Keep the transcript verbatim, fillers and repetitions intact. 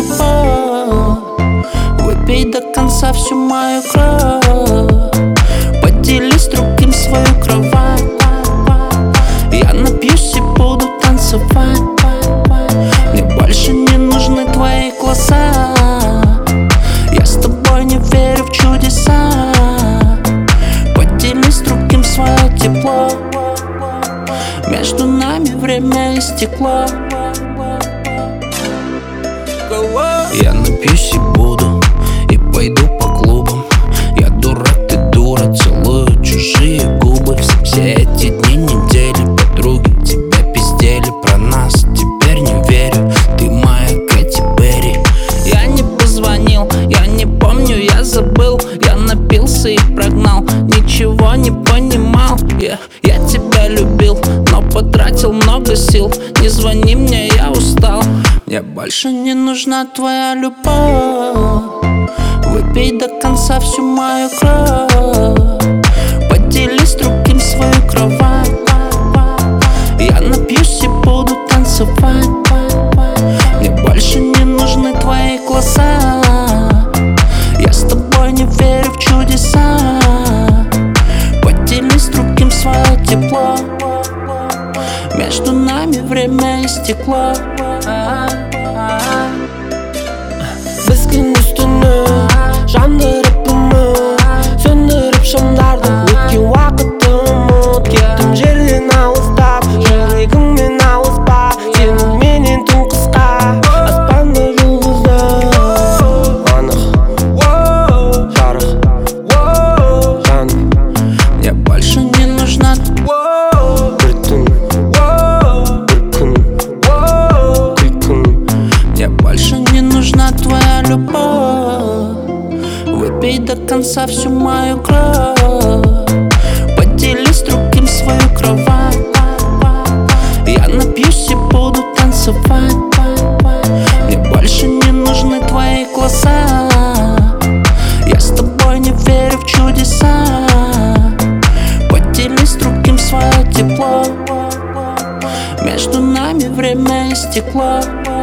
любовь. Выпей до конца всю мою кровь. Поделись с другим свою кровать. Я напьюсь и буду танцевать. Мне больше не нужны твои глаза. Я с тобой не верю в чудеса. Поделись с другим свое тепло. Между нами время истекло. Я напьюсь и буду, и пойду по клубам. Я дурак, ты дура, целую чужие губы. Все, все эти дни, недели, подруги тебя пиздели про нас. Теперь не верю, ты моя Кэти Перри. Я не позвонил, я не помню, я забыл. Я напился и прогнал, ничего не понимал. yeah. Я тебя любил, но потратил много сил. Не звони мне, я устал. Мне больше не нужна твоя любовь. Выпей до конца всю мою кровь. Поделись с другим свою кровать. Я напьюсь и буду танцевать. Мне больше не нужны твои глаза. Я с тобой не верю в чудеса. Поделись с другим свое тепло. Между нами время истекло. Biz gün üstünü jandırıp ümit söndürüp şamdарды өткен уақытты ұмыт. Кеттім жерден алыстап, жүрегіңмен алыспа. Сенің менен түн қысқа, аспанда жұлдыздар анық, жарық, жаным. Мне больше не нужна бір түн, бір күн, күлкің. Мне больше не нужна твоя любовь. Выпей до конца всю мою кровь. Поделись с другим свою кровать. Я напьюсь и буду танцевать. Мне больше не нужны твои глаза. Я с тобой не верю в чудеса. Поделись с другим свое тепло. Между нами время истекло.